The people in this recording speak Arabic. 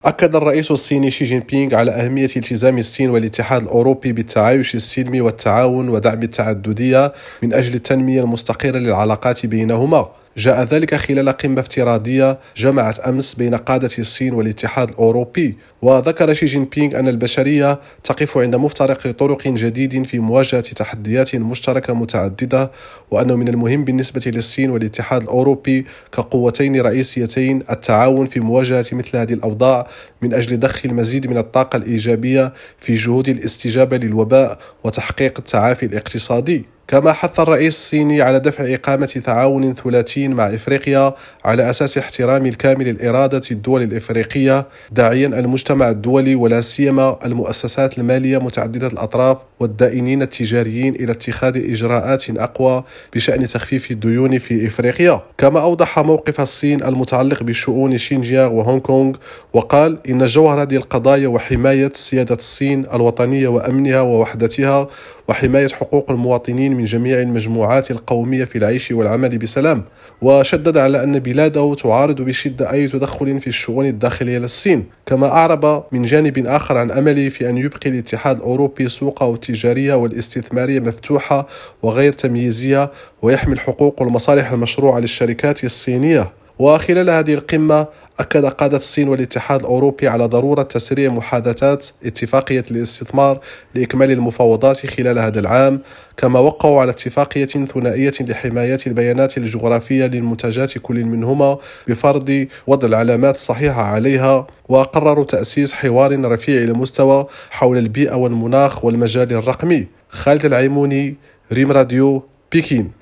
أكد الرئيس الصيني شي جين بينغ على أهمية التزام الصين والاتحاد الأوروبي بالتعايش السلمي والتعاون ودعم التعددية من أجل التنمية المستقرة للعلاقات بينهما. جاء ذلك خلال قمة افتراضية جمعت أمس بين قادة الصين والاتحاد الأوروبي. وذكر شي جين بينغ أن البشرية تقف عند مفترق طرق جديد في مواجهة تحديات مشتركة متعددة، وأنه من المهم بالنسبة للصين والاتحاد الأوروبي كقوتين رئيسيتين التعاون في مواجهة مثل هذه الأوضاع من أجل ضخ المزيد من الطاقة الإيجابية في جهود الاستجابة للوباء وتحقيق التعافي الاقتصادي. كما حث الرئيس الصيني على دفع إقامة تعاون ثلاثي مع إفريقيا على أساس احترام الكامل الإرادة الدول الإفريقية، داعيا المجتمع الدولي ولا سيما المؤسسات المالية متعددة الأطراف والدائنين التجاريين إلى اتخاذ إجراءات أقوى بشأن تخفيف الديون في إفريقيا. كما أوضح موقف الصين المتعلق بشؤون شينجيانغ وهونغ كونغ، وقال إن جوهر هذه القضايا وحماية سيادة الصين الوطنية وأمنها ووحدتها وحماية حقوق المواطنين من جميع المجموعات القومية في العيش والعمل بسلام. وشدد على أن بلاده تعارض بشدة أي تدخل في الشؤون الداخلية للصين. كما أعرب من جانب آخر عن أمله في أن يبقي الاتحاد الأوروبي سوقه التجارية والاستثمارية مفتوحة وغير تمييزية، ويحمي الحقوق والمصالح المشروعة للشركات الصينية. وخلال هذه القمة أكد قادة الصين والاتحاد الأوروبي على ضرورة تسريع محادثات اتفاقية الاستثمار لإكمال المفاوضات خلال هذا العام. كما وقعوا على اتفاقية ثنائية لحماية البيانات الجغرافية للمنتجات كل منهما بفرض وضع العلامات الصحيحة عليها. وقرروا تأسيس حوار رفيع المستوى حول البيئة والمناخ والمجال الرقمي. خالد العيموني، ريم راديو، بكين.